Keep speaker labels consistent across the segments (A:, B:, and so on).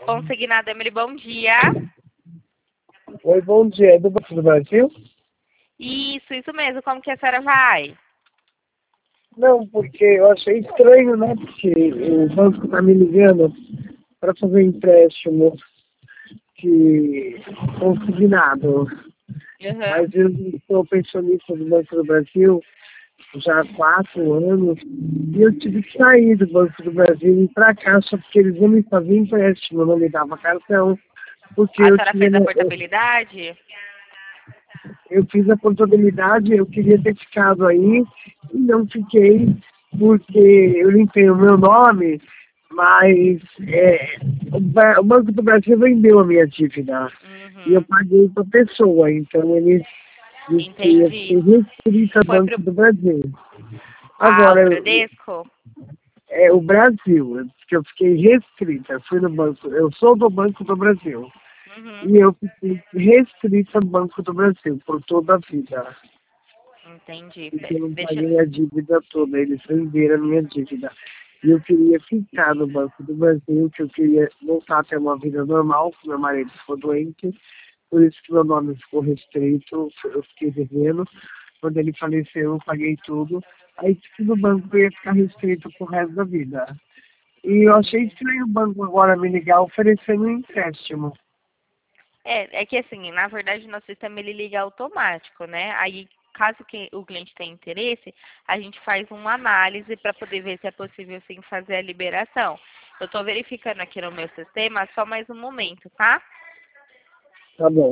A: Consignado, Emily, bom dia.
B: Oi, bom dia. É do Banco do Brasil?
A: Isso mesmo. Como que a senhora vai?
B: Não, porque eu achei estranho, né? Porque o banco tá me ligando para fazer empréstimo que consignado.
A: Uhum.
B: Mas eu sou pensionista do Banco do Brasil já há 4 anos e eu tive que sair do Banco do Brasil e ir para cá só porque eles não me faziam empréstimo, não me davam cartão, porque
A: A
B: eu
A: senhora
B: tinha,
A: fez a portabilidade?
B: eu fiz a contabilidade, eu queria ter ficado aí e não fiquei porque eu limpei o meu nome, mas o Banco do Brasil vendeu a minha dívida e eu
A: Uhum.
B: paguei para a pessoa, então eles disse que eu
A: Entendi.
B: fiquei restrita ao
A: Foi
B: Banco
A: pro
B: do Brasil.
A: o
B: Agora,
A: Bradesco?
B: é o Brasil, que eu fiquei restrita, fui no banco, eu sou do Banco do Brasil.
A: Uhum.
B: E eu fiquei restrita ao Banco do Brasil por toda a vida.
A: Entendi.
B: Porque eu não
A: Deixa.
B: paguei a dívida toda, eles venderam a minha dívida. E eu queria ficar no Banco do Brasil, que eu queria voltar a ter uma vida normal, que meu marido ficou doente, por isso que meu nome ficou restrito, eu fiquei devendo. Quando ele faleceu, eu paguei tudo. Aí disse no banco eu ia ficar restrito pro resto da vida. E eu achei
A: Entendi.
B: estranho o banco agora me ligar oferecendo um empréstimo.
A: É que assim, na verdade, nosso sistema ele liga automático, né? Aí, caso que o cliente tenha interesse, a gente faz uma análise para poder ver se é possível sim fazer a liberação. Eu estou verificando aqui no meu sistema, só mais um momento, tá?
B: Tá bom.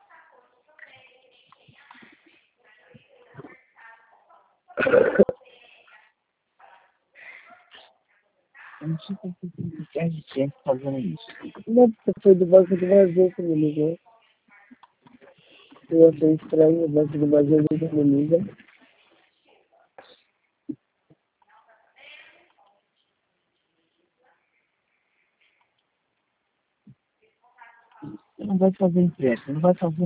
B: Eu não sei por que perde tempo fazendo isso. Não, porque foi do Banco do Brasil que me ligou. Eu achei estranho, o Banco do Brasil nunca me liga. Não vai fazer empréstimo, não vai fazer